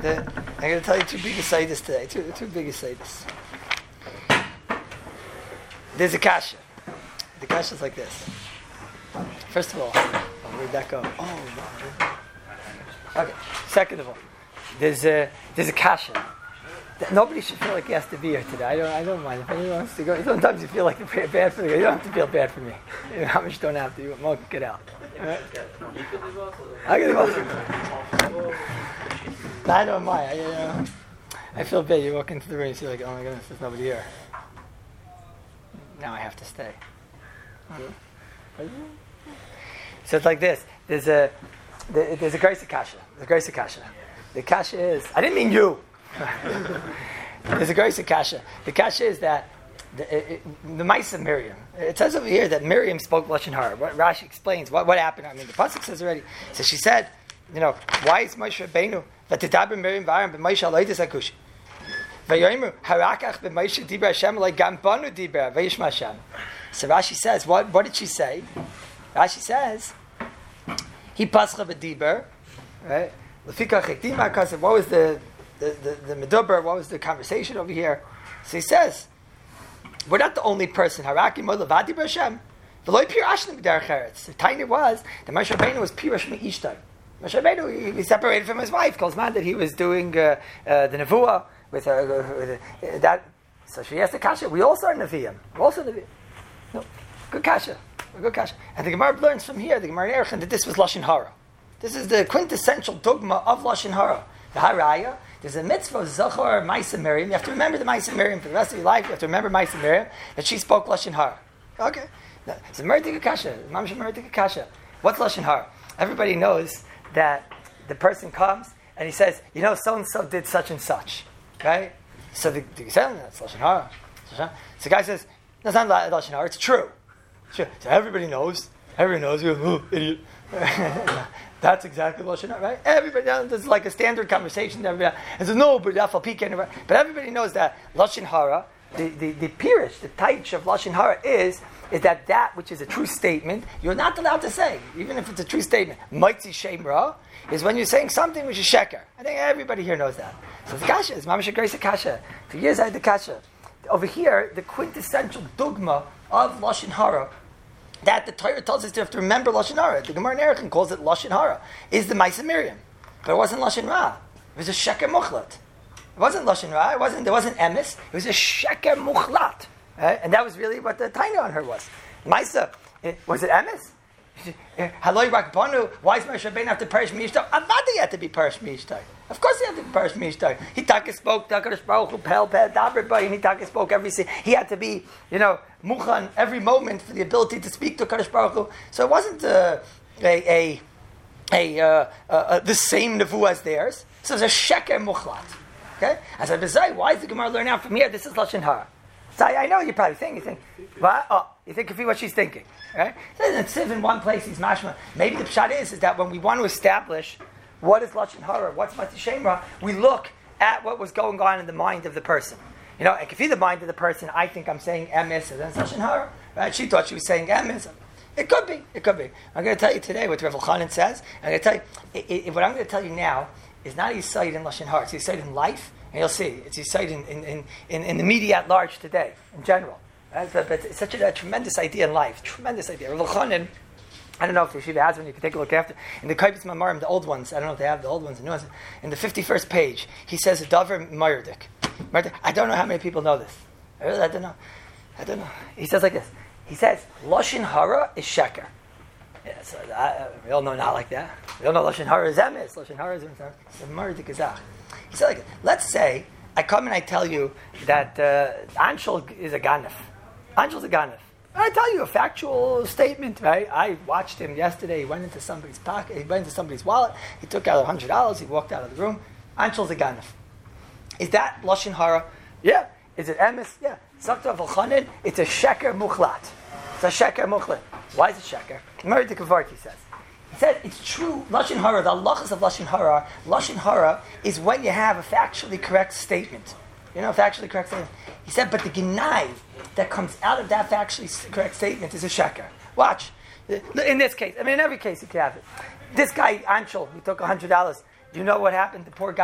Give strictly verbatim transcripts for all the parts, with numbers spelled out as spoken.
the, I'm going to tell you two big ascidas today. Two, two big ascidas. There's a kasha. The kasha is like this. First of all, oh, where'd that go? Oh, no. Okay. Second of all, there's a there's a kasha. Nobody should feel like he has to be here today. I don't. I don't mind if anyone wants to go. Sometimes you feel like you're bad for the guy. You don't have to feel bad for me. You know, how much don't have to. You won't get out. Right? I can leave also. I don't mind. I, you know, I feel bad. You walk into the room and you like, oh my goodness, there's nobody here. Now I have to stay. So it's like this. There's a there's a grace kasha. There's a grace kasha. The kasha is. I didn't mean you. There's a grace kasha. The kasha is that the, it, it, the mice of Miriam. It says over here that Miriam spoke lashon hara. What Rashi explains what, what happened. I mean, the pasuk says already. So she said, you know, why is Moshe Rabbeinu v'tidaber Miriam v'Aaron b'Moshe aloydes hakush v'yomer harakach b'Moshe dibra Hashem like gam banu dibra v'yishma Hashem. So Rashi says, what what did she say? Rashi says, he pascha b'diber, right? Lefikach hektima because what was the the the, the meduber? What was the conversation over here? So he says, we're not the only person. Harakim mo'levadi b'Hashem. V'loy pirashnim b'derech eretz. The tiny was that Moshe Rabbeinu was pirash me'ishtai. Moshe Rabbeinu, he, he separated from his wife. Calls man that he was doing uh, uh, the nevuah with, uh, with uh, that. So she asked the kasha. We also are neviim. We're also neviim. No, good kasha. Good kasha. And the Gemara learns from here. The Gemara in Erechim that this was lashon hara. This is the quintessential dogma of lashon hara. The haraya. There's a mitzvah of Zachor Ma'aseh Miriam. You have to remember the Ma'aseh Miriam for the rest of your life. You have to remember Ma'aseh Miriam that she spoke lashon hara. Okay. It's a meritic kasha. Mamish meritic kasha. What's lashon hara? Everybody knows that the person comes and he says, you know, so and so did such and such, right? So the the say that's lashon hara. So the guy says, that's not lashon hara. It's true. It's true. So everybody knows. Everybody knows. You oh, idiot. That's exactly lashon hara, right? Everybody knows. This is like a standard conversation. Everybody and says, no, but afal pi can't. But everybody knows that lashon hara, the the the pirish, the taich of lashon hara is is that that which is a true statement you're not allowed to say, even if it's a true statement. Maitzi shem ra is when you're saying something which is sheker. I think everybody here knows that. So the kasha is mamish grace kasha. For years I had the kasha. Over here, the quintessential dogma of lashon hara that the Torah tells us to have to remember lashon hara. The Gemara in Erechim calls it lashon hara. Is the Ma'aseh Miriam, but it wasn't lashon ra. It was a sheker muchlat. It wasn't lashon ra. It wasn't. There wasn't emes. It was a sheker muchlat, right? And that was really what the taina on her was. Ma'aseh, was it emes? Haloi rakbanu. Why is Moshe Rabbeinu have to perish mishtar? Avadi had to be perish mishtar. Of course he had to be perish mishtar. He taka spoke, taka Baruch Hu, pel pel daber by, and he taka spoke every. He had to be, you know, muchan every moment for the ability to speak to Kadosh Baruch Hu. So it wasn't uh, a a a uh, uh, uh, the same nevuah as theirs. So it was a sheker muchlat. Okay, as I say, why is the Gemara learning out from here? This is lashon hara. So I, I know you're probably thinking, you think, what? Oh, you think of what she's thinking, right? So it's in one place. He's mashma. Maybe the pshat is is that when we want to establish what is lashon hara, what's mati shemra, we look at what was going on in the mind of the person. You know, and if the mind of the person, I think I'm saying emes, and then it's lashon hara, right? She thought she was saying emes. It could be. It could be. I'm going to tell you today what Rav Elchanan says. I'm going to tell you it, it, what I'm going to tell you now is not his sight in lashon hara. It's his sight in life. And you'll see, it's his sight in, in, in, in the media at large today, in general. Right? But, but it's such a, a tremendous idea in life, tremendous idea. Rav Elchanan, I don't know if the yeshiva has one, you can take a look after. In the Kaipitz Mamarim, the old ones, I don't know if they have the old ones, the new ones. In the fifty-first page, he says a davar mayerdik. I don't know how many people know this. I really, I don't know. I don't know. He says like this. He says, lashon hara is sheker. Yeah, so I, we all know not like that. We all know lashon hara is emes. Lashon hara is mayerdik izach. He said, like, let's say I come and I tell you that uh, Anshel is a ganef. Anshel's a ganef. I tell you a factual statement, right? I watched him yesterday. He went into somebody's pocket. He went into somebody's wallet. He took out a hundred dollars. He walked out of the room. Anshel's a ganef. Is that lashon hara? Yeah. Is it emes? Yeah. Sakta v'chanin. It's a sheker muchlat. It's a sheker muchlat. Why is it sheker? Mary de Kavarti says. He said it's true. Lashon hara, the halachas of lashon hara. Lashon hara is when you have a factually correct statement. You know, a factually correct statement. He said, but the gnai that comes out of that factually correct statement is a sheker. Watch. In this case, I mean, in every case you can have it. This guy, Anshel, he took a hundred dollars. Do you know what happened? The poor guy,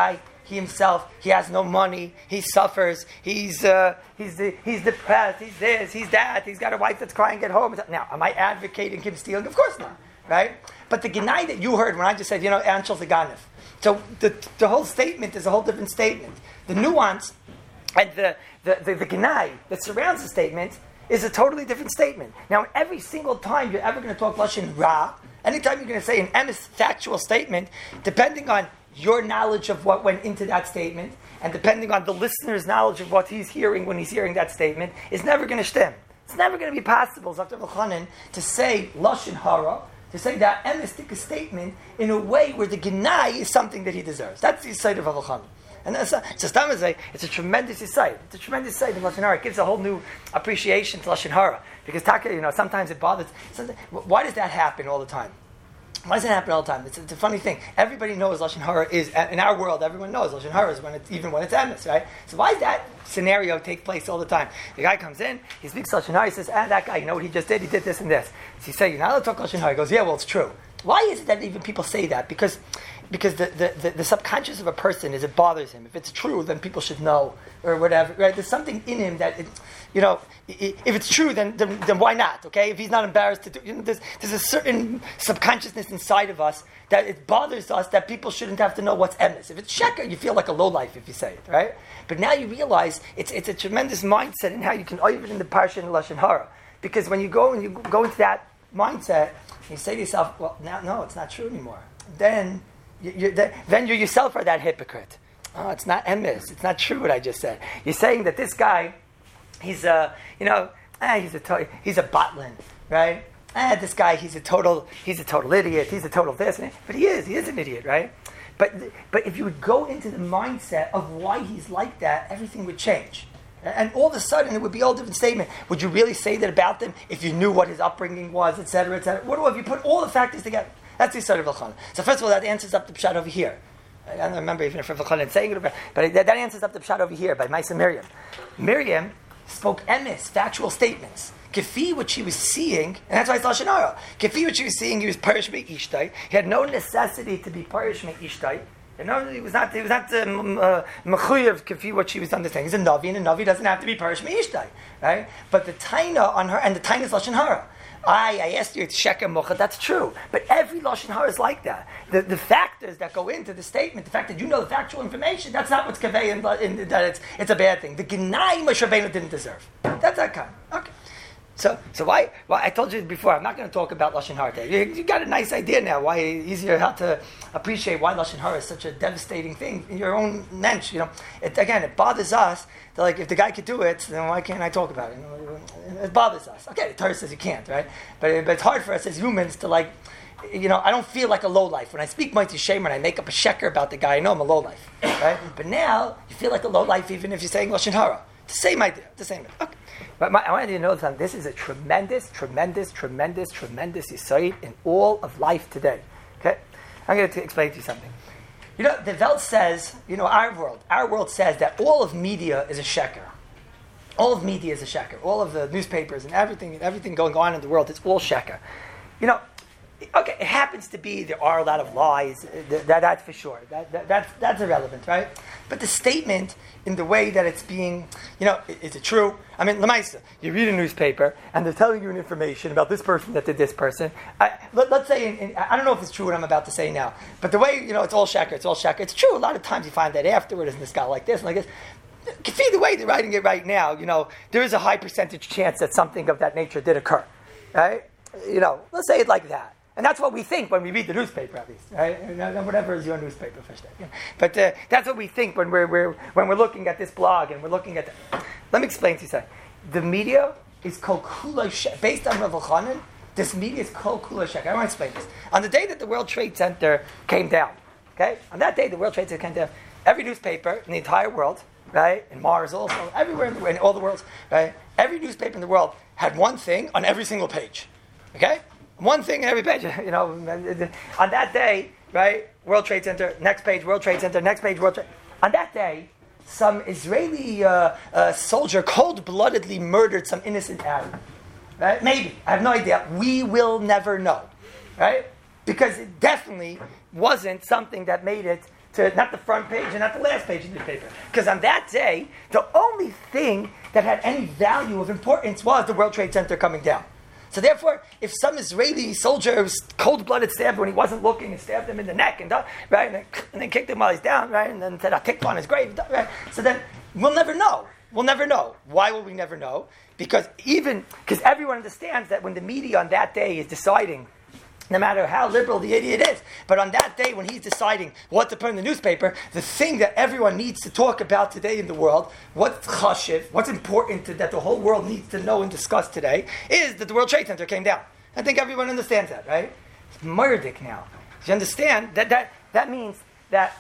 he himself, he has no money, he suffers, he's uh, he's he's depressed, he's this, he's that, he's got a wife that's crying at home. Now, am I advocating him stealing? Of course not, right? But the Genai that you heard when I just said, you know, Anshel's a Ganef. So the the whole statement is a whole different statement. The nuance and the the the, the Genai that surrounds the statement is a totally different statement. Now, every single time you're ever going to talk Lashon Ra, anytime you're going to say an emes factual statement, depending on your knowledge of what went into that statement, and depending on the listener's knowledge of what he's hearing when he's hearing that statement, is never going to stem. It's never going to be possible, Zakter V'chanan, to say Lashon Hara, to say that emes statement in a way where the Genai is something that he deserves. That's the side of V'chanan. And that's a, so Stamazay, it's a tremendous insight. It's a tremendous insight in Lashon Hara. It gives a whole new appreciation to Lashon Hara. Because Taka, you know, sometimes it bothers. Why does that happen all the time? Why does it happen all the time? It's, it's a funny thing. Everybody knows Lashon Hara is, in our world, everyone knows Lashon Hara is when it's, even when it's emes, right? So why does that scenario take place all the time? The guy comes in, he speaks Lashon Hara, he says, ah, that guy, you know what he just did? He did this and this. So you say, you're not allowed to talk Lashon Hara. He goes, yeah, well, it's true. Why is it that even people say that? Because because the, the, the, the subconscious of a person is it bothers him. If it's true, then people should know, or whatever. Right? There's something in him that, it, you know, if it's true, then, then then why not? Okay, if he's not embarrassed to do, you know, there's there's a certain subconsciousness inside of us that it bothers us that people shouldn't have to know what's emes. If it's sheker, you feel like a lowlife if you say it, right? But now you realize it's it's a tremendous mindset in how you can even in the parsha in Lashon Hara, because when you go and you go into that mindset, you say to yourself, well, now no, it's not true anymore. Then. You, you, then you yourself are that hypocrite. Oh, it's not emes. It's not true what I just said. You're saying that this guy, he's a, you know, ah, he's a to- he's a botlin, right? Ah, this guy, he's a total, he's a total idiot. He's a total this, but he is, he is an idiot, right? But but if you would go into the mindset of why he's like that, everything would change. And all of a sudden, it would be all different statement. Would you really say that about them if you knew what his upbringing was, et cetera, et cetera? What do if you put all the factors together? That's the story of V'chanan. So first of all, that answers up the pshat over here. I don't remember even if V'chanan saying it, but that, that answers up the pshat over here by Maisa Miriam. Miriam spoke emes, factual statements. Kefi, what she was seeing, and that's why it's Lashon Hara. Kefi, what she was seeing, he was parish me ishtai. He had no necessity to be parish me ishtai. You know, he was not. He was not mechuyev uh, kefi what she was understanding. He's a navi, and a navi doesn't have to be parish me ishtai, right? But the taina on her, and the taina is Lashon Hara. I, I asked you, it's sheker mocha, that's true. But every Lashon Hara is like that. The, the factors that go into the statement, the fact that you know the factual information, that's not what's conveyed in, in, that it's, it's a bad thing. The Genai Moshe Rabbeinu didn't deserve. That's that kind. Okay. So, so why, why? I told you before, I'm not going to talk about Lashon Hara today. You, you got a nice idea now why it's easier how to appreciate why Lashon Hara is such a devastating thing in your own mensch. You know, it, again, it bothers us. That like, if the guy could do it, then why can't I talk about it? You know, it bothers us. Okay, the Torah says you can't, right? But, but it's hard for us as humans to like, you know, I don't feel like a lowlife. When I speak Mighty Shemer and I make up a sheker about the guy, I know I'm a lowlife, right? But now, you feel like a lowlife even if you're saying Lashon Hara. The same idea, the same idea. Okay. But my, I want you to know that this is a tremendous, tremendous, tremendous, tremendous insight in all of life today. Okay? I'm going to explain to you something. You know, the Welt says, you know, our world, our world says that all of media is a sheker. All of media is a sheker. All of the newspapers and everything, everything going on in the world, it's all sheker. You know, okay, it happens to be there are a lot of lies. That, that, that's for sure. That, that, that's, that's irrelevant, right? But the statement in the way that it's being, you know, is, is it true? I mean, Lamaisa, you read a newspaper and they're telling you an information about this person that did this person. I, let, let's say, in, in, I don't know if it's true what I'm about to say now, but the way, you know, it's all sheker, it's all sheker. It's true. A lot of times you find that afterward, isn't this guy like this and like this? The way they're writing it right now, you know, there is a high percentage chance that something of that nature did occur, right? You know, let's say it like that. And that's what we think when we read the newspaper, at least, right? Whatever is your newspaper, for sure. But uh, that's what we think when we're, we're when we're looking at this blog and we're looking at. The, let me explain to you something. The media is called kula shek. Based on Rav Elchanan, this media is called kula shek. I want to explain this. On the day that the World Trade Center came down, okay, on that day the World Trade Center came down, every newspaper in the entire world, right, in Mars also, everywhere in, the, in all the worlds, right, every newspaper in the world had one thing on every single page, okay. One thing in every page, you know, on that day, right, World Trade Center, next page, World Trade Center, next page, World Trade On that day, some Israeli uh, uh, soldier cold-bloodedly murdered some innocent Arab. Right? Maybe. I have no idea. We will never know. Right? Because it definitely wasn't something that made it to not the front page and not the last page of the paper. Because on that day, the only thing that had any value of importance was the World Trade Center coming down. So therefore, if some Israeli soldier was cold-blooded stabbed when he wasn't looking and stabbed him in the neck and right, and then, and then kicked him while he's down, right, and then said, "I'll take on his grave," right? So then we'll never know. We'll never know. Why will we never know? Because even because everyone understands that when the media on that day is deciding, no matter how liberal the idiot is, but on that day when he's deciding what to put in the newspaper, the thing that everyone needs to talk about today in the world, what's chashiv, what's important to, that the whole world needs to know and discuss today, is that the World Trade Center came down. I think everyone understands that, right? It's murdic now. You understand? That that that means that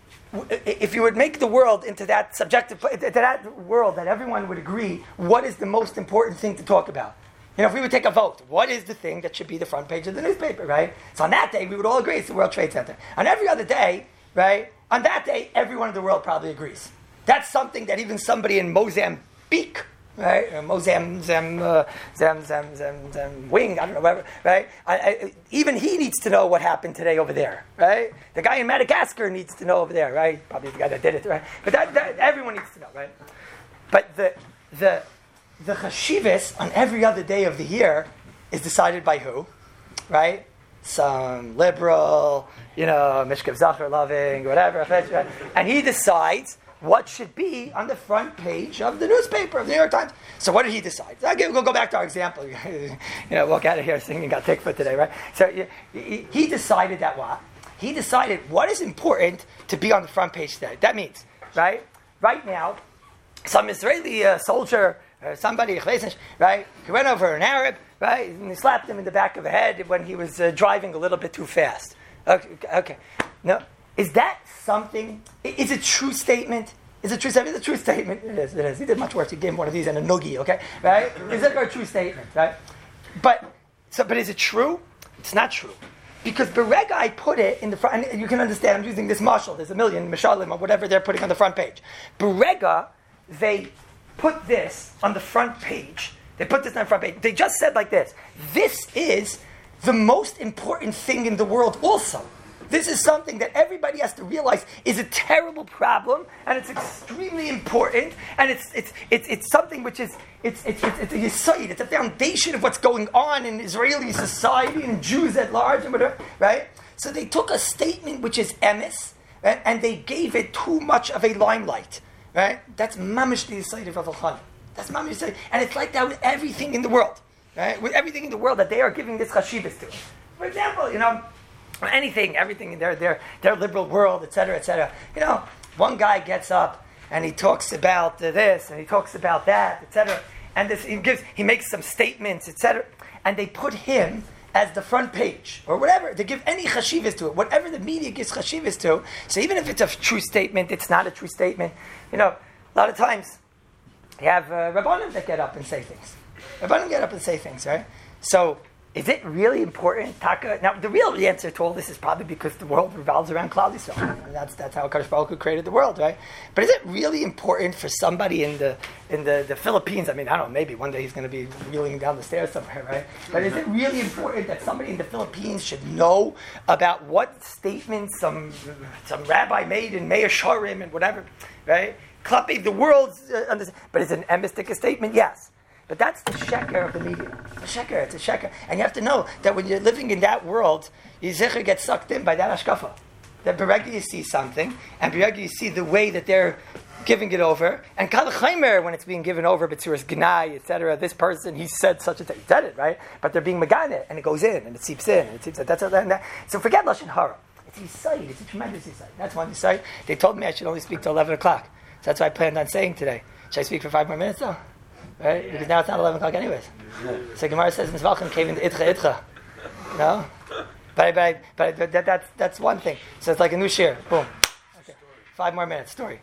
if you would make the world into that subjective, to that world that everyone would agree, what is the most important thing to talk about? You know, if we would take a vote, what is the thing that should be the front page of the newspaper, right? So on that day, we would all agree it's the World Trade Center. On every other day, right, on that day, everyone in the world probably agrees. That's something that even somebody in Mozambique, right, or Mozam, Zam, uh, Zam, Zam, Zam, Zam, Wing, I don't know, whatever, right? I, I, even he needs to know what happened today over there, right? The guy in Madagascar needs to know over there, right? Probably the guy that did it, right? But that, that everyone needs to know, right? But the the the chashivas on every other day of the year is decided by who, right? Some liberal, you know, Mishkav Zachar loving, whatever, right? And he decides what should be on the front page of the newspaper, of the New York Times. So what did he decide? Again, we'll go back to our example. You know, walk out of here singing got tikva today, right? So he decided that what? He decided what is important to be on the front page today. That means, right? Right now, some Israeli uh, soldier or somebody, right? He went over an Arab, right? And he slapped him in the back of the head when he was uh, driving a little bit too fast. Okay, okay. No. Is that something? Is it a true statement? Is it a true statement? It's a true statement. It is. It is. He did much work. He gave him one of these and a noogie. Okay, right? Is it a true statement? Right? But so, but is it true? It's not true, because Berega, I put it in the front. And you can understand. I'm using this mashal. There's a million mashalim or whatever they're putting on the front page. Berega, they put this on the front page. They put this on the front page. They just said like this: this is the most important thing in the world. Also. This is something that everybody has to realize is a terrible problem, and it's extremely important, and it's it's it's, it's something which is it's it's it's, it's a yesod, it's a foundation of what's going on in Israeli society and Jews at large and whatever, right? So they took a statement which is emes, right, and they gave it too much of a limelight, right? That's mamish the yesod of Avochan. That's mamish yesod, and it's like that with everything in the world, right? With everything in the world that they are giving this chashivas to. For example, you know. Anything, everything in their, their, their liberal world, et cetera, et cetera. You know, one guy gets up and he talks about this and he talks about that, et cetera. And this, he gives, he makes some statements, et cetera. And they put him as the front page or whatever. They give any chashivas to it, whatever the media gives chashivas to. So even if it's a true statement, it's not a true statement. You know, a lot of times you have uh, Rabbanim that get up and say things. Rabbanim get up and say things, right? So. Is it really important, Taka? Now, the real answer to all this is probably because the world revolves around Klal Yisrael. And that's that's how Kadosh Baruch Hu created the world, right? But is it really important for somebody in the in the, the Philippines? I mean, I don't know, maybe one day he's going to be wheeling down the stairs somewhere, right? But is it really important that somebody in the Philippines should know about what statements some some rabbi made in Meir Shorim and whatever, right? Klapi, the world's uh, understand. But is it an emistic statement? Yes. But that's the sheker of the media. It's a sheker, it's a sheker. And you have to know that when you're living in that world, your zecher gets sucked in by that hashkafa. That Berega you see something, and Berega you see the way that they're giving it over, and Kal Chaimer, when it's being given over, B'tzuras Gnai, et cetera, this person, he said such a thing. He said it, right? But they're being Megane, and it goes in, and it seeps in, and it seeps in. That's a, that. So forget Lashon Hara. It's Yisayid, it's a tremendous Yisayid. That's one Yisayid. They told me I should only speak till eleven o'clock. So that's what I planned on saying today. Should I speak for five more minutes, though? Right? Yeah. Because now it's not eleven o'clock anyways. Yeah. So Gemara says, Nizvalchem came into Itcha Itcha. No? But, but, but, but that, that's, that's one thing. So it's like a new shir. Boom. Okay. Five more minutes. Story.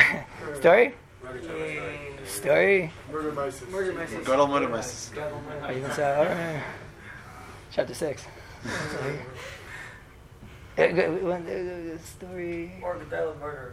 Story? Story? Murder Mises. Murder Mises. Gadol Murder Mises. Are you going to say, all right. Chapter six. Story. Or Gadol Murders.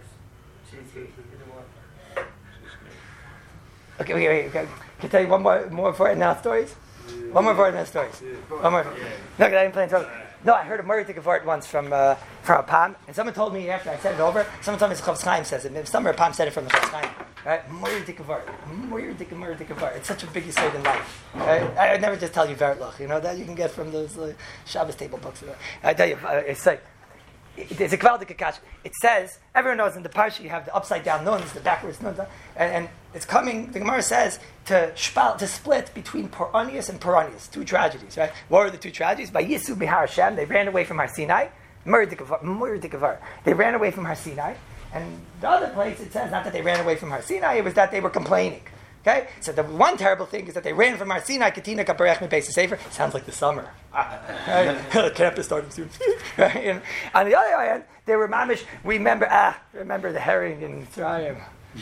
Okay, wait, wait, okay. Can I tell you one more, more for it now stories? Yeah. One more for it now stories. Yeah. One more. No, because I didn't plan to. No, I heard a Murray Gevart once from uh, from a Pam, and someone told me after I said it over, someone told me Chavetz Chaim says it. Some Pam said it from the Chavetz Chaim. Right? Murray Gevart. Murray Gevart. It's such a big aside in life. Right? I would never just tell you Vertlach. You know, that you can get from those uh, Shabbos table books. I tell you, uh, it's like, it, it's a Kvaldik Akash. It says, everyone knows in the Parsha you have the upside down nuns, the backwards nuns, and, and it's coming, the Gemara says, to shpal, to split between Poranius and Poranius, two tragedies, right? What are the two tragedies? By Yisu Bihar Hashem, they ran away from Har Sinai. Mur Dikavar. They ran away from Har Sinai. And the other place, it says not that they ran away from Har Sinai, it was that they were complaining. Okay? So the one terrible thing is that they ran from Har Sinai, Katina Kaparech Mi Beis Sefer. Sounds like the summer. Right? Camp is starting soon. Right? And on the other hand, they were mamish, we remember, ah, remember the herring in Mitzrayim.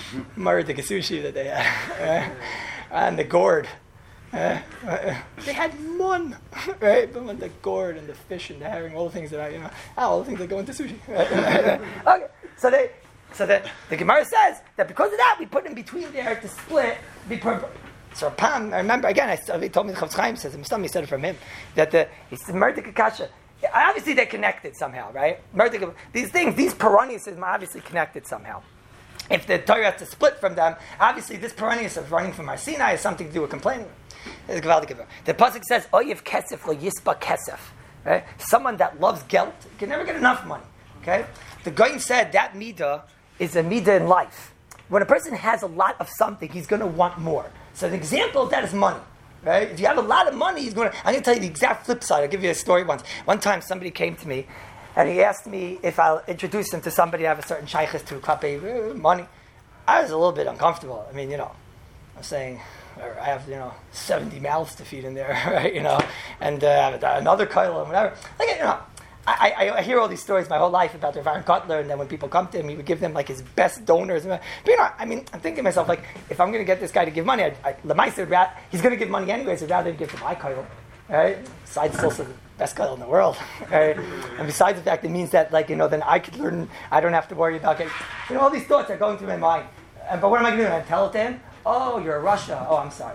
Mur the sushi that they had. Uh, and the gourd. Uh, uh, they had one, right? But the gourd and the fish and the herring, all the things that I, you know, all the things that go into sushi. Right? Okay, so they, so that the Gemara says that because of that we put in between there to split. Be per- so Pam, I remember again. I he told me the Chavetz Chaim says, he said it from him that the it's the Murdik Akasha. Obviously they're connected somehow, right? Murdik, these things, these Peronius is obviously connected somehow. If the Torah has to split from them, obviously this Peronius of running from Har Sinai has something to do with complaining. The pasuk says, "Oyev kesef lo yispa kesef." Right? Someone that loves gelt can never get enough money. Okay, the Goyim said that midah is a midah in life. When a person has a lot of something, he's going to want more. So an example of that is money. Right? If you have a lot of money, he's going to. I'm going to tell you the exact flip side. I'll give you a story once. One time, somebody came to me, and he asked me if I'll introduce him to somebody I have a certain shaykhis to, klape money. I was a little bit uncomfortable. I mean, you know, I'm saying. Or I have, you know, seventy mouths to feed in there, right? You know, and uh, another koil and whatever. Like, you know, I, I, I hear all these stories my whole life about the Aaron Kotler, and then when people come to him, he would give them like his best donors. But you know, I mean, I'm thinking to myself, like, if I'm going to get this guy to give money, I, I, Lemaisa would rather, he's going to give money anyway, so I'd rather give to my koil, right? Besides, it's also the best koil in the world, right? And besides the fact, it means that, like, you know, then I could learn. I don't have to worry about getting, you know, all these thoughts are going through my mind. And, but what am I going to do? I tell it to him. Oh, you're Russia. Oh, I'm sorry.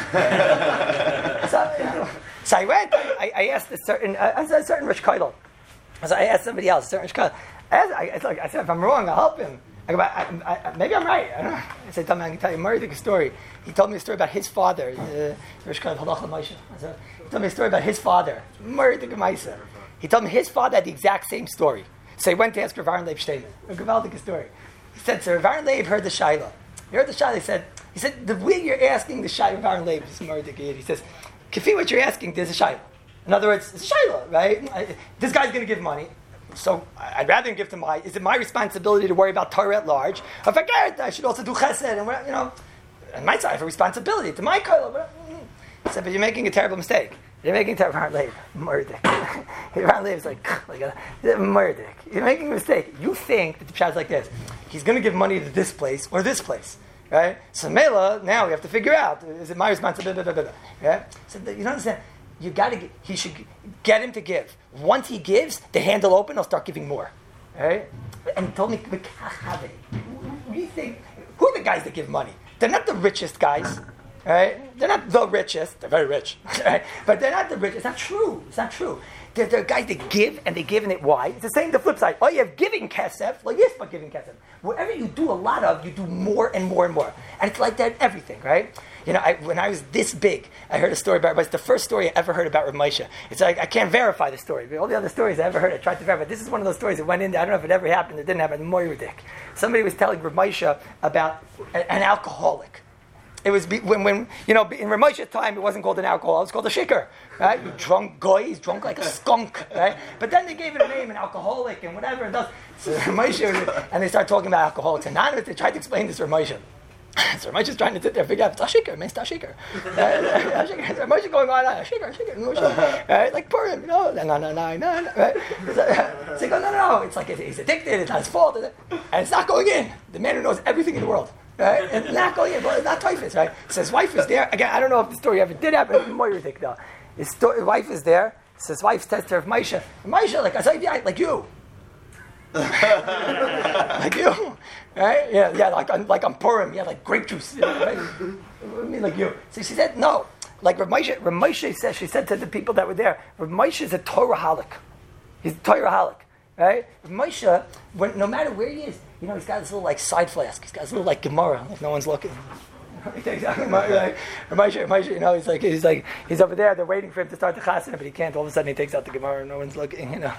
so, you know, so I went. I, I asked a certain, uh, a certain Rich Keidel. So I asked somebody else, a certain Rich Keidel. I, asked, I, I, I said, if I'm wrong, I'll help him. I go, I, I, I, maybe I'm right. I don't know. I said, tell me, I can tell you a Murray story. He told me a story about his father. Uh, Rich Keidel, Halach Moshe. He told me a story about his father. Murray the Gemaisa. He told me his father had the exact same story. So he went to ask Rav Aaron Leib Shteyman. A Gavaldik story. He said, so Rav Aaron Leib heard the Shaila. He heard the Shaila. He said, He said, the way you're asking the Shaila of Aaron Leib is Murdik. He says, Kafi, what you're asking, there's a Shaila. In other words, it's a Shaila, right? I, this guy's going to give money. So I'd rather him give to my, is it my responsibility to worry about Torah at large? If I get I should also do chesed, and you know, on my side, I have a responsibility to my koila. He said, but you're making a terrible mistake. You're making a terrible Aaron Leib. Murdik. Aaron Leib is like, like a, Murdik. You're making a mistake. You think that the pshat is like this. He's going to give money to this place or this place. Right? So Mela, now we have to figure out, is it my responsibility? Yeah? So you don't understand. You got to. He should get him to give. Once he gives, the handle open, he'll start giving more. Right? And he told me, we think, who are the guys that give money? They're not the richest guys. Right? They're not the richest. They're very rich. Right? But they're not the richest. It's not true. It's not true. They're, they're guys that give, and they give, and it why? It's the same the flip side. Oh, you have giving kesef. Like, yes, but giving kesef. Whatever you do a lot of, you do more and more and more. And it's like that in everything, right? You know, I, when I was this big, I heard a story about, but it's the first story I ever heard about Rav Moshe. It's like, I can't verify the story, but all the other stories I ever heard, I tried to verify. This is one of those stories that went in there. I don't know if it ever happened, it didn't happen. More ridiculous. Somebody was telling Rav Moshe about a, an alcoholic. It was be, when, when, you know, in Rav Moshe's time, it wasn't called an alcohol, it was called a shikar, right? You drunk guy, he's drunk like a skunk, right? But then they gave it a name, an alcoholic, and whatever it does. So Rav Moshe, and they started talking about Alcoholics Anonymous. They tried to explain this to Rav Moshe. So Rav Moshe's trying to sit there and figure out, it's a shikar, man, it's a shikar. Rav Moshe going on, a shikar, shikar, right? Like Purim, you know, no, no, no, no, no, right? So he goes, no, no, no, it's like he's addicted, it's not his fault, and it's not going in. The man who knows everything in the world. Right? And not going in, well, it's not typhus, right? So his wife is there. Again, I don't know if the story ever did happen. More ridiculous. His, sto- his wife is there. So his wife says to her, Moshe, Moshe, like I said, yeah, like you. Like you. Right? Yeah, yeah, like I'm, like I'm Purim. Yeah, like grape juice. You know, right? I mean, like you. So she said, no. Like Rav Moshe, Rav Moshe says, she said to the people that were there, Rav Moshe is a Toraholic. He's Torah holic, right? Moshe, when, no matter where he is, you know, he's got this little like side flask. He's got this little like Gemara, like no one's looking. He takes out like, Moshe, Moshe, you know, he's like, he's like, he's over there. They're waiting for him to start the chasana, but he can't. All of a sudden, he takes out the Gemara, and no one's looking. You know,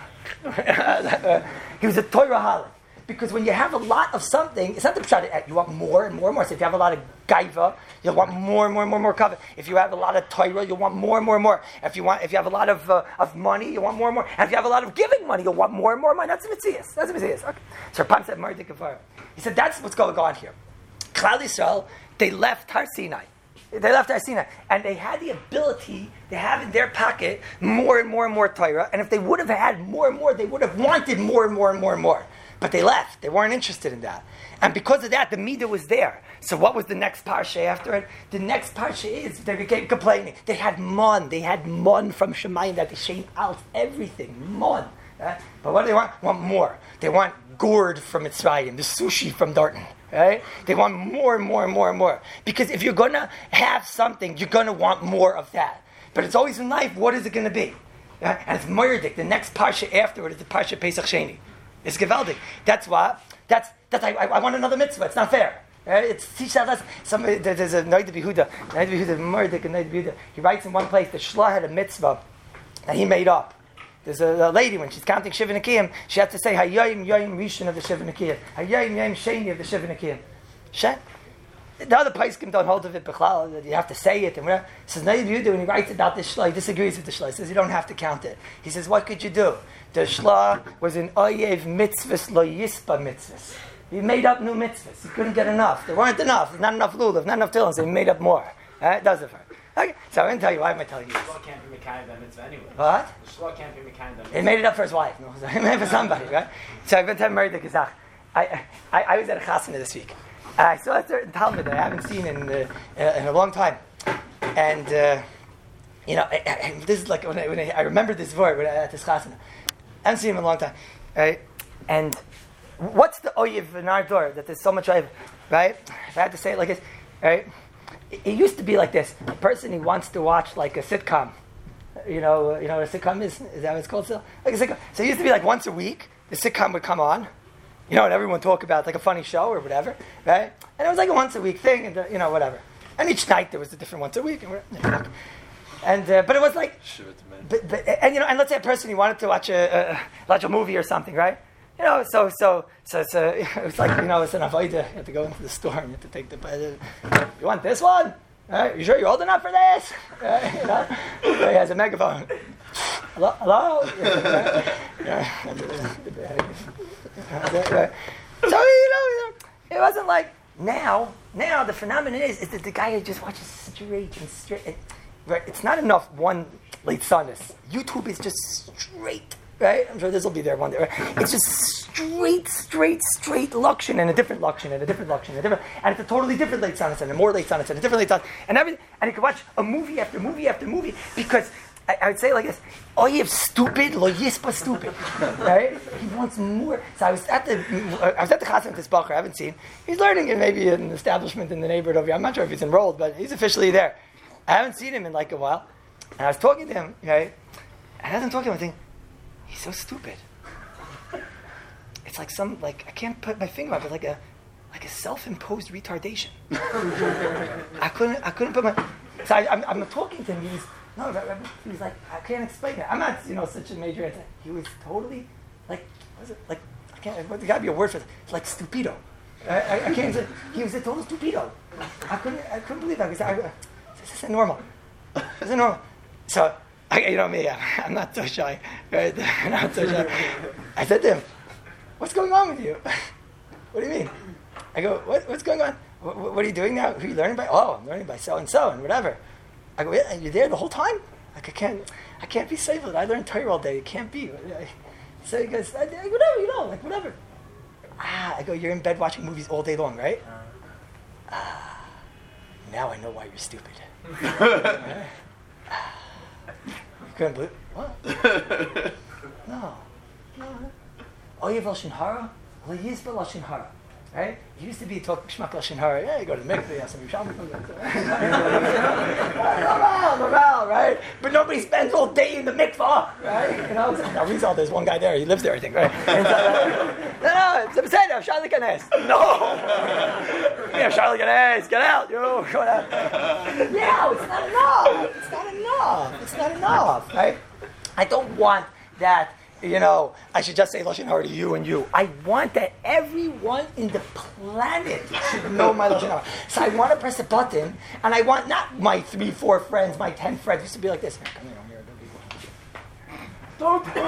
he was a Torah holic. Because when you have a lot of something, it's not the pshat. You want more and more and more. So if you have a lot of gaiva, you'll want more and more and more and more cover. If you have a lot of Torah, you'll want more and more and more. If you want, if you have a lot of uh, of money, you want more and more. And if you have a lot of giving money, you'll want more and more and more. That's a mitzias. That's a mitzias. Okay. So Pam said, Mardik Kafar. He said, that's what's going on here. Klal Yisrael, they left Har Sinai. They left Har Sinai, and they had the ability. They have in their pocket more and more and more Torah. And if they would have had more and more, they would have wanted more and more and more and more. But they left. They weren't interested in that. And because of that, the Midah was there. So what was the next parsha after it? The next parsha is, they became complaining. They had mon. They had mon from Shemayim that they shame out everything. Mon. Right? But what do they want? Want more. They want gourd from Mitzrayim, the sushi from Darton. Right? They want more and more and more and more. Because if you're going to have something, you're going to want more of that. But it's always in life, what is it going to be? Right? And it's Moirdik. The next parsha afterward is the parsha Pesach Sheni. It's gewaldig. That's why. That's that's. I, I, I want another mitzvah. It's not fair. Right? It's teach that lesson. Somebody there, there's a Noid Behuda. Noid Behuda, Murdik and Noid Behuda. He writes in one place that Shlah had a mitzvah that he made up. There's a, a lady when she's counting Shiva Nekiyim, she has to say Hayyim Yoyim Rishon of the Shiva Nekiyim, Hayyim Yoyim Sheni of the Shiva Nekiyim. Shen. The other poskim don't hold of it, Bechlal, you have to say it and whatever. Says Noid Behuda, when he writes about this Shlah, he disagrees with the Shlah. He says you don't have to count it. He says, what could you do? The Shlah was an oyev mitzvahs lo yispa mitzvahs. He made up new mitzvahs. He couldn't get enough. There weren't enough. There's not enough lulav, not enough tillin, so he made up more. Right? That's the fact. Okay, so I'm going to tell you, why am I telling you this? The Shlah can't be Mekayim that mitzvah anyway. What? The Shlah can't be Mekayim that mitzvah. He made it up for his wife. No? So he made it for somebody, right? So I've been telling Mary the Kazakh. I, I, I was at a chasana this week. I saw a certain Talmud that I haven't seen in, uh, in a long time. And, uh, you know, I, I, this is like, when I, when I, I remember this word when I, at this chasana. I haven't seen him in a long time. Right? And what's the oyev in our door that there's so much oyev, right? If I had to say it like this, right? It, it used to be like this. A person who wants to watch like a sitcom. You know, you know what a sitcom is? Is that what it's called still? Like a sitcom. So it used to be like once a week, the sitcom would come on. You know, and everyone talk about like a funny show or whatever, right? And it was like a once a week thing, and uh, you know, whatever. And each night there was a different once a week, and whatever. And uh, but it was like, but, but, and you know, and let's say a person he wanted to watch a, a watch a movie or something, right? You know, so so so it's a, it was like, you know, it's an avodah. You have to go into the store and you have to take the. Uh, you want this one? Right? You sure you're old enough for this? Right? You know, so he has a megaphone. Hello, hello. Yeah. So you know, it wasn't like now. Now the phenomenon is is that the guy just watches straight and straight. And, right, it's not enough one late Sundays. YouTube is just straight. Right? I'm sure this will be there one day. Right? It's just straight, straight, straight Lakshan and a different Lakshan and a different Lakshan and a different, and it's a totally different late Sundays and a more late Sundays and a different late Sundays and everything. And you can watch a movie after movie after movie because I, I would say it like this: oh, you have stupid, lo yispa stupid, right? He wants more. So I was at the, I was at the chassan with this bacher. I haven't seen. He's learning in maybe an establishment in the neighborhood over here. I'm not sure if he's enrolled, but he's officially there. I haven't seen him in like a while, and I was talking to him, right? And as I'm talking to him, I think he's so stupid. It's like some like I can't put my finger on it, but like a like a self-imposed retardation. I couldn't I couldn't put my. So I, I'm, I'm talking to him. He's no, he was like, I can't explain it. I'm not, you know, such a major. He was totally like, what is it? Like, I can't. There got to be a word for it. It's like stupido. I, I, I can't say. He was a total stupido. I couldn't. I couldn't believe that. Because I, this isn't normal. This isn't normal. So, I, you know me. I'm, I'm not so shy. Right? I'm not so shy. I said to him, "What's going on with you? What do you mean?" I go, what, "What's going on? What, what are you doing now? Who are you learning by? Oh, I'm learning by so and so and whatever." I go, yeah, you're there the whole time? Like, I can't, I can't be safe with it. I learn Torah all day. It can't be. So he goes, whatever, you know, like, whatever. Ah, I go, you're in bed watching movies all day long, right? Ah, now I know why you're stupid. Right? Ah, you couldn't believe, what? No. No. Oyev Lashon Hara, Lo Yisba Lashon Hara. Right? He used to be talking Shmak Lashon Hara. Yeah, you go to the mikveh, you have some Yerushalmi. Normal, normal, right? But nobody spends all day in the mikveh, right? You know, now Rizal, there's one guy there. He lives there, I think, right? And so, no, no, it's a Beseder, Charlie Ganes. No! Yeah, Charlie Ganes, get out, you. Go out. Yeah, it's not enough. It's not enough. It's not enough, right? I don't want that. You know, I should just say Lashon Hara to you and you. I want that everyone in the planet should know my Lashon Hara. So I want to press a button, and I want not my three, four friends, my ten friends. It used to be like this. Come here, come here, don't do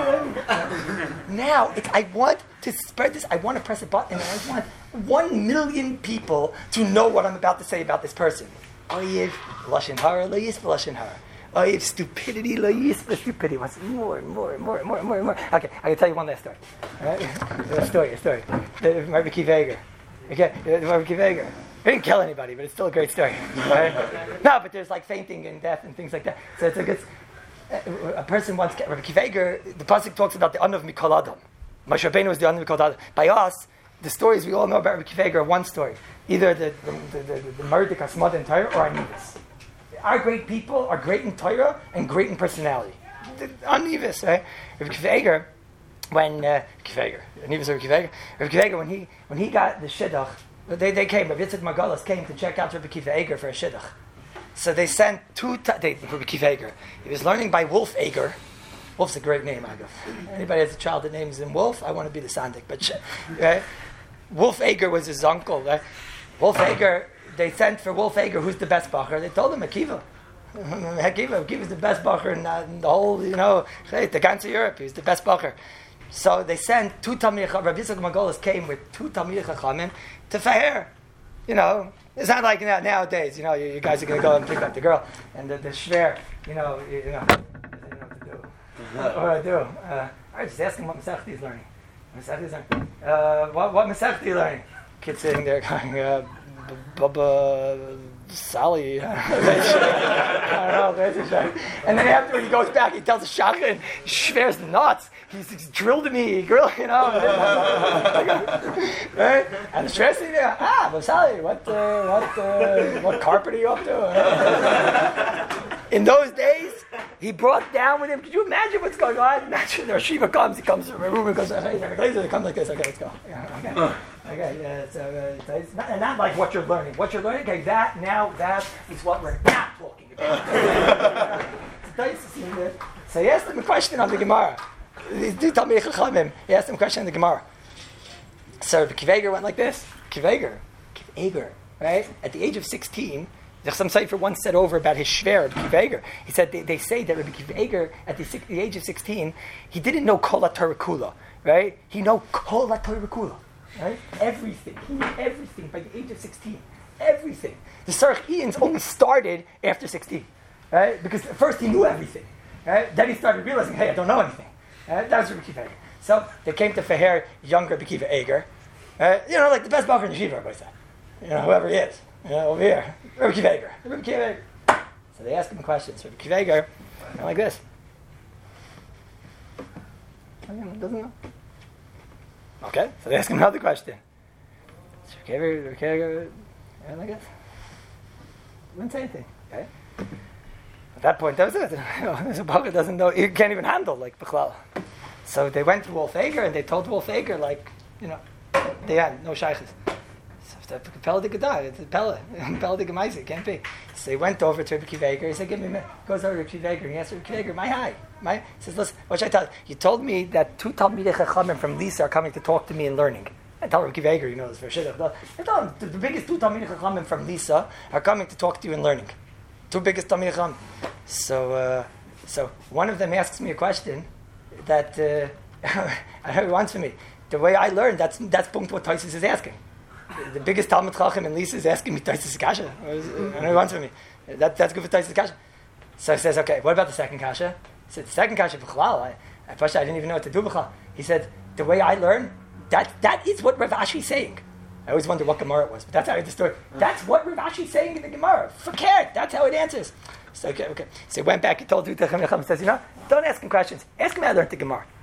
it. Now, it, I want to spread this. I want to press a button, and I want one million people to know what I'm about to say about this person. Oyev Lashon Hara, lo yispa Lashon Hara. Oh, if stupidity, lo yispa stupidity. What's more, more, more, more, more, more. Okay, I can tell you one last story. All right? A story, a story. Rabbi Akiva Eiger. Okay, Rabbi Akiva Eiger. He didn't kill anybody, but it's still a great story. Right? No, but there's like fainting and death and things like that. So it's a good. A person once, Rabbi Akiva Eiger, the pasuk talks about the Anav Mikol Adam. Moshe Rabbeinu was the Anav Mikol Adam. By us, the stories we all know about Rabbi Akiva Eiger are one story. Either the the the, the, the Murdik Asmad and Torah or Anivus. Our great people are great in Torah and great in personality. Anivus, right? Rabbi Akiva Eiger, when uh, Akiva Eiger, Anivus or Akiva Eiger, Rabbi Akiva Eiger, when he when he got the shidduch, they they came. Rabbi Yitzchak Margalis came to check out Rabbi Akiva Eiger for a shidduch. So they sent two. Ta- they, Rabbi Akiva Eiger. He was learning by Wolf Eiger. Wolf's a great name, I go. Anybody has a child that names him Wolf, I want to be the Sandik. But right? Wolf Eiger was his uncle. Right? Wolf Eiger. They sent for Wolf Eiger, who's the best bacher. They told him Akiva. Akiva, Akiva's the best bacher in, uh, in the whole, you know, the ganze Europe. He's the best bacher. So they sent two Talmidei Chachamim. Rabbi Yitzchak Margalis came with two Talmidei Chachamim to Feher. You know, it's not like now, nowadays. You know, you, you guys are going to go and pick up the girl and the, the shver. You know, you, you know, I don't know what to do. What do I do? Uh, I just ask him what Masechta he's learning. Masechta he's learning. Uh, what what Masechta he's learning? Kid sitting there going. Uh, Bubba Sally. I don't know. And then after he goes back, he tells the shotgun, he swears the nuts. He's, he's drilled me, he grilled, you know. Right? And the shver's sitting there, ah, but Sally, what, uh, what, uh, what carpet are you up to? In those days, he brought down with him. Could you imagine what's going on? Imagine the Shiva comes, he comes from a room and goes, hey, they come like this. Okay, let's go. Yeah, okay. Okay, yeah, so uh, it's not, and not like what you're learning. What you're learning, okay, that, now, that is what we're not talking about. So he asked him a question on the Gemara. He told me, he asked him a question on the Gemara. So the Akiva Eiger went like this. Akiva Eiger, Akiva Eiger, right? At the age of sixteen, some Sefer once said over about his shver, Akiva Eiger. He said they, they say that Rabbi Akiva Eiger, at the, the age of sixteen, he didn't know Kol HaTorah Kula, right? He know Kol HaTorah Kula. Right? Everything. He knew everything by the age of sixteen. Everything. The Sarach Iyans only started after sixteen. Right? Because at first he knew everything. Right? Then he started realizing, hey, I don't know anything. Right? That was Rabbi Akiva Eiger. So they came to Feher, younger Rabbi Akiva Eiger. Right? You know, like the best bacher in the yeshiva, everybody said. You know, whoever he is. You know, over here. Rabbi Akiva Eiger. Rabbi Akiva Eiger. So they asked him questions. Rabbi Akiva Eiger went like this. Doesn't know. Okay, so they ask him another question. Okay, okay, and I guess wouldn't say anything. Okay, at that point, that was it. This Bacher doesn't know. He can't even handle like Bechlal. So they went to Wolf Eiger and they told Wolf Eiger, like, you know, they had no shaykhs. So Pella de Gedar, it's Pella, Pella de Gemaisa, it can't be. So they went over to Rabbi Akiva Eiger. He said, "Give me a minute." Goes over to Rabbi Akiva Eiger. He asked Rabbi Akiva Eiger, "My hi, my." He says, "Listen, what should I tell you? You told me that two Talmidei Chachamim from Lisa are coming to talk to me and learning." I tell Rabbi Akiva Eiger, you know this for shidduch. I told him the, the biggest two Talmidei Chachamim from Lisa are coming to talk to you and learning. Two biggest Talmidei Chachamim. So, uh, so one of them asks me a question that uh, I know he wants from me. The way I learned, that's that's punkt what Taisus is asking. The biggest Talmud Chacham in Lisa is asking me Taisus Kasha. I know he wants from me. That, that's good for Taisus Kasha. So he says, okay, what about the second Kasha? He said, the second Kasha, B'chlal, I, I, I didn't even know what to do B'chlal. He said, the way I learn, that that is what Rav Ashi is saying. I always wonder what Gemara it was, but that's how I understood. That's what Rav Ashi is saying in the Gemara. Forget, that's how it answers. So, okay, okay. So he went back and told Dutach HaMelcham, says, you know, don't ask him questions. Ask him how to learn the Gemara.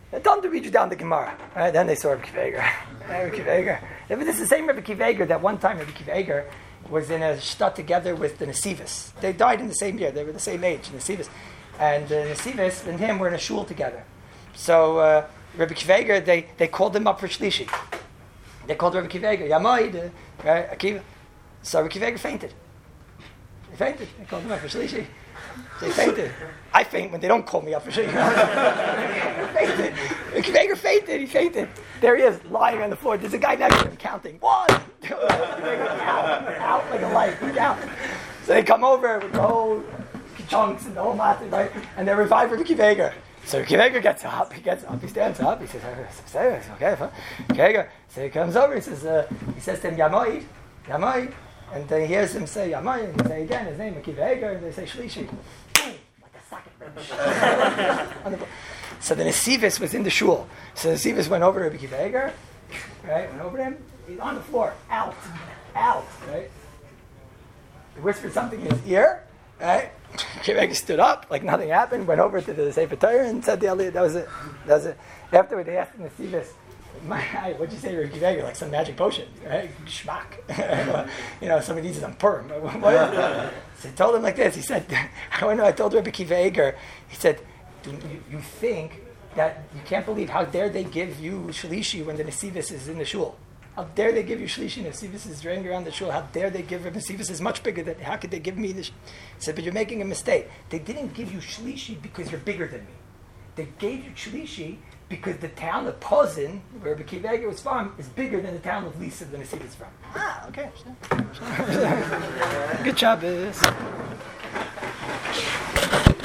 Tell them to read you down the Gemara. Right? Then they saw Rebbe Akiva Eiger. Rebbe Akiva Eiger. This is the same Rebbe Akiva Eiger that one time Rebbe Akiva Eiger was in a shtat together with the Nesivos. They died in the same year. They were the same age, Nesivos. And the uh, Nesivos and him were in a shul together. So uh, Rebbe Akiva Eiger, they, they called him up for Shlishi. They called Rebbe Akiva Eiger, Yamoid, uh, right, Akiva. So Rebbe Akiva Eiger fainted. He fainted. They called him up for Shlishi. They fainted. I faint when they don't call me up for Shlishi. He fainted. Rebbe Akiva Eiger fainted. He fainted. There he is, lying on the floor. There's a guy next to him counting. One, two, out, out like a light. He's out. So they come over with the whole chunks and the whole matter, right? And they revive Rebbe Akiva Eiger. So Rebbe Akiva Eiger gets up, he gets up, he stands up, he says, okay, fine. Okay, so he comes over, he says, uh, he says to him, Yamoid, Yamoid, and then he hears him say Yamoid, and he say again his name, Akiva Eiger, and they say Shlishi. Like a second. So the Nesivos was in the shul. So the Nesivos went over to Rebbe Akiva Eiger, right, went over to him, he's on the floor, out, out, right? He whispered something in his ear, right? Akiva Eiger stood up, like nothing happened, went over to the Sefer Torah and said the Aliyah, that was it. That was it. Afterward, they asked him to see this. My, what'd you say to Akiva Eiger? Like some magic potion, right? Schmack. You know, somebody needs it on Purim. What is it? So he told him like this. He said, I know, I told Rebbe Akiva Eiger, he said, do you, you think that you can't believe how dare they give you Shlishi when the Nesivos is in the shul? How dare they give you Shlishi? Nesivos is draining around the shul. How dare they give him? Nesivos is much bigger than. How could they give me this? He said, but you're making a mistake. They didn't give you Shlishi because you're bigger than me. They gave you Shlishi because the town of Pozin, where Rebbe Akiva Eiger was from, is bigger than the town of Lisa than Nesivos is from. Ah, okay. Good job, Biz.